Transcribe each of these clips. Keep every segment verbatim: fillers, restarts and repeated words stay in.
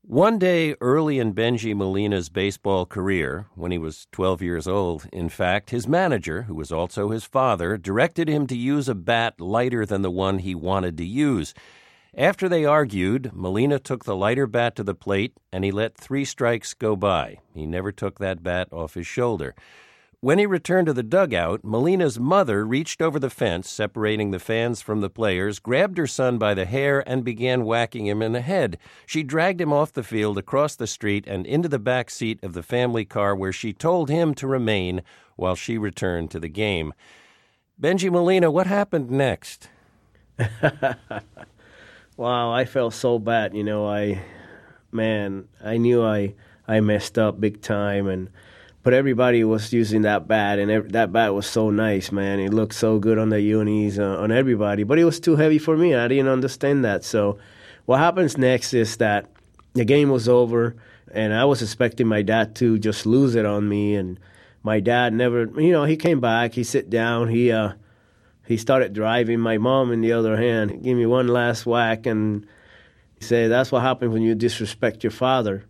One day early in Bengie Molina's baseball career, when he was twelve years old, in fact, his manager, who was also his father, directed him to use a bat lighter than the one he wanted to use. After they argued, Molina took the lighter bat to the plate, and he let three strikes go by. He never took that bat off his shoulder. When he returned to the dugout, Molina's mother reached over the fence, separating the fans from the players, grabbed her son by the hair, and began whacking him in the head. She dragged him off the field, across the street, and into the back seat of the family car, where she told him to remain while she returned to the game. Bengie Molina, what happened next? Wow, I felt so bad. You know, I, man, I knew I, I messed up big time, and but everybody was using that bat, and every, that bat was so nice, man. It looked so good on the unis, uh, on everybody. But it was too heavy for me. I didn't understand that. So what happens next is that the game was over, and I was expecting my dad to just lose it on me. And my dad never, you know, he came back. He sit down. He uh, he started driving. My mom, on the other hand, gave me one last whack, and he said, that's what happens when you disrespect your father.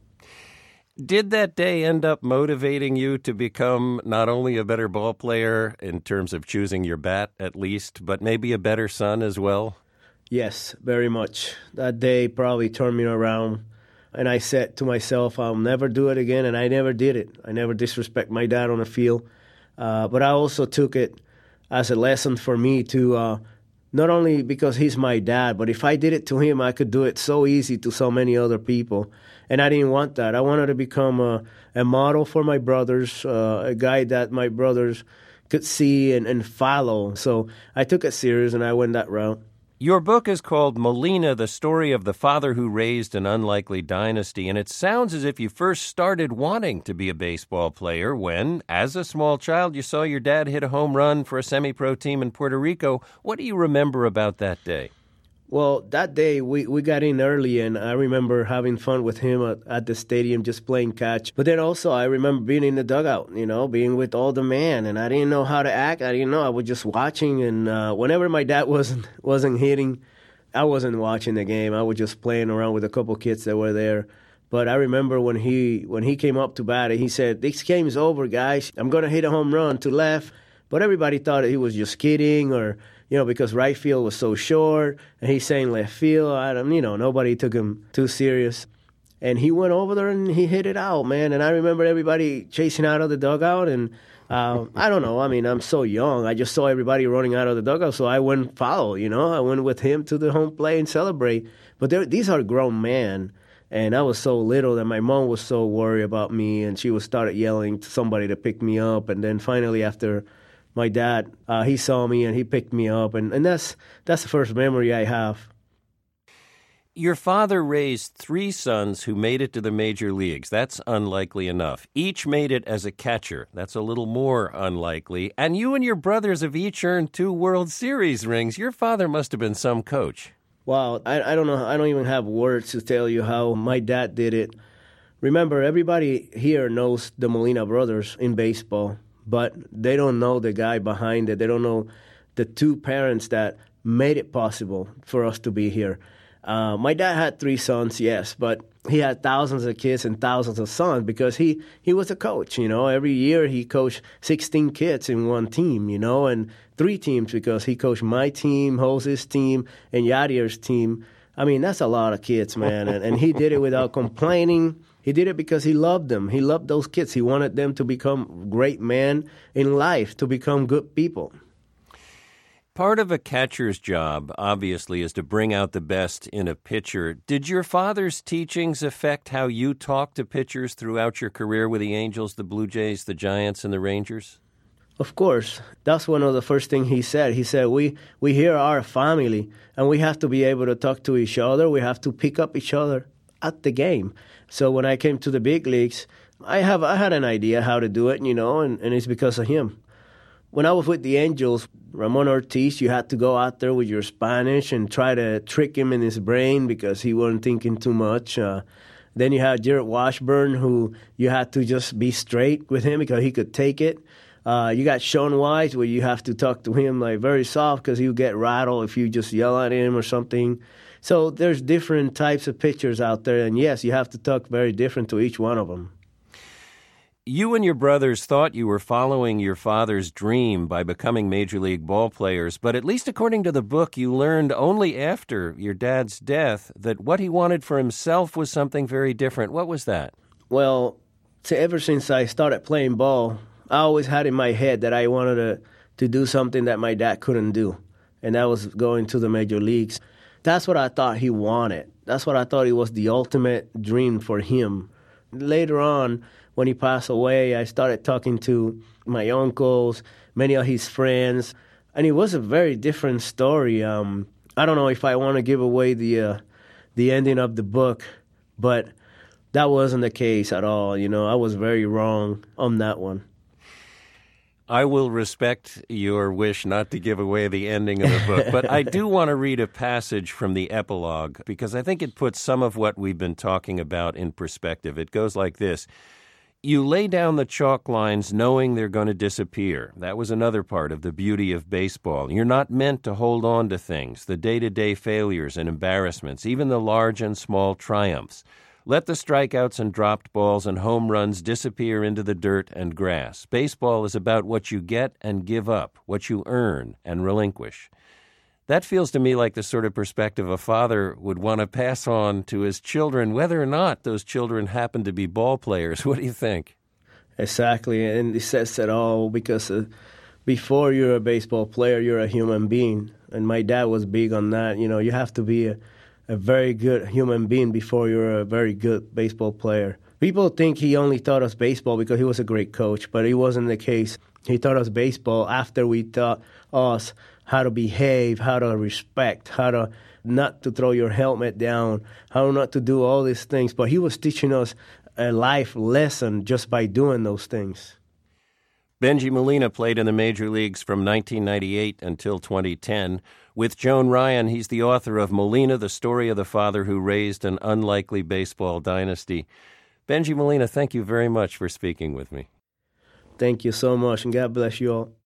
Did that day end up motivating you to become not only a better ball player in terms of choosing your bat at least, but maybe a better son as well? Yes, very much. That day probably turned me around, and I said to myself, I'll never do it again, and I never did it. I never disrespect my dad on the field. Uh, but I also took it as a lesson for me to uh, not only because he's my dad, but if I did it to him, I could do it so easy to so many other people. And I didn't want that. I wanted to become a, a model for my brothers, uh, a guy that my brothers could see and, and follow. So I took it serious, and I went that route. Your book is called Molina, the Story of the Father Who Raised an Unlikely Dynasty, and it sounds as if you first started wanting to be a baseball player when, as a small child, you saw your dad hit a home run for a semi-pro team in Puerto Rico. What do you remember about that day? Well, that day, we, we got in early, and I remember having fun with him at, at the stadium, just playing catch. But then also, I remember being in the dugout, you know, being with all the men, and I didn't know how to act. I didn't know. I was just watching, and uh, whenever my dad wasn't wasn't hitting, I wasn't watching the game. I was just playing around with a couple kids that were there. But I remember when he when he came up to bat, he said, "This game's over, guys. I'm going to hit a home run to left." But everybody thought he was just kidding, or you know, because right field was so short, and he's saying left field. I don't, you know, nobody took him too serious. And he went over there and he hit it out, man. And I remember everybody chasing out of the dugout. And uh, I don't know. I mean, I'm so young. I just saw everybody running out of the dugout, so I went follow. You know, I went with him to the home plate and celebrate. But these are grown men. And I was so little that my mom was so worried about me, and she was started yelling to somebody to pick me up. And then finally, after my dad, uh, he saw me and he picked me up, and, and that's that's the first memory I have. Your father raised three sons who made it to the major leagues. That's unlikely enough. Each made it as a catcher. That's a little more unlikely. And you and your brothers have each earned two World Series rings. Your father must have been some coach. Wow, I, I don't know. I don't even have words to tell you how my dad did it. Remember, everybody here knows the Molina brothers in baseball, but they don't know the guy behind it. They don't know the two parents that made it possible for us to be here. Uh, my dad had three sons, yes, but he had thousands of kids and thousands of sons because he, he was a coach, you know. Every year he coached sixteen kids in one team, you know, and three teams because he coached my team, Jose's team, and Yadier's team. I mean, that's a lot of kids, man, and, and he did it without complaining. He did it because he loved them. He loved those kids. He wanted them to become great men in life, to become good people. Part of a catcher's job, obviously, is to bring out the best in a pitcher. Did your father's teachings affect how you talk to pitchers throughout your career with the Angels, the Blue Jays, the Giants, and the Rangers? Of course. That's one of the first things he said. He said, we, we here are a family, and we have to be able to talk to each other. We have to pick up each other at the game. So when I came to the big leagues, I have I had an idea how to do it, you know, and, and it's because of him. When I was with the Angels, Ramon Ortiz, you had to go out there with your Spanish and try to trick him in his brain because he wasn't thinking too much. Uh, then you had Jared Washburn, who you had to just be straight with him because he could take it. Uh, you got Sean Wise, where you have to talk to him like very soft because he'll get rattled if you just yell at him or something. So there's different types of pitchers out there, and yes, you have to talk very different to each one of them. You and your brothers thought you were following your father's dream by becoming Major League ball players, but at least according to the book, you learned only after your dad's death that what he wanted for himself was something very different. What was that? Well, so ever since I started playing ball, I always had in my head that I wanted to, to do something that my dad couldn't do, and that was going to the major leagues. That's what I thought he wanted. That's what I thought it was the ultimate dream for him. Later on, when he passed away, I started talking to my uncles, many of his friends, and it was a very different story. Um, I don't know if I want to give away the uh, the ending of the book, but that wasn't the case at all. You know, I was very wrong on that one. I will respect your wish not to give away the ending of the book, but I do want to read a passage from the epilogue because I think it puts some of what we've been talking about in perspective. It goes like this. You lay down the chalk lines knowing they're going to disappear. That was another part of the beauty of baseball. You're not meant to hold on to things, the day-to-day failures and embarrassments, even the large and small triumphs. Let the strikeouts and dropped balls and home runs disappear into the dirt and grass. Baseball is about what you get and give up, what you earn and relinquish. That feels to me like the sort of perspective a father would want to pass on to his children, whether or not those children happen to be ball players. What do you think? Exactly, and it says it all because uh, before you're a baseball player, you're a human being. And my dad was big on that. You know, you have to be a a very good human being before you're a very good baseball player. People think he only taught us baseball because he was a great coach, but it wasn't the case. He taught us baseball after we taught us how to behave, how to respect, how to not to throw your helmet down, how not to do all these things. But he was teaching us a life lesson just by doing those things. Bengie Molina played in the major leagues from nineteen ninety-eight until twenty ten. With Joan Ryan, he's the author of Molina, the story of the father who raised an unlikely baseball dynasty. Bengie Molina, thank you very much for speaking with me. Thank you so much, and God bless you all.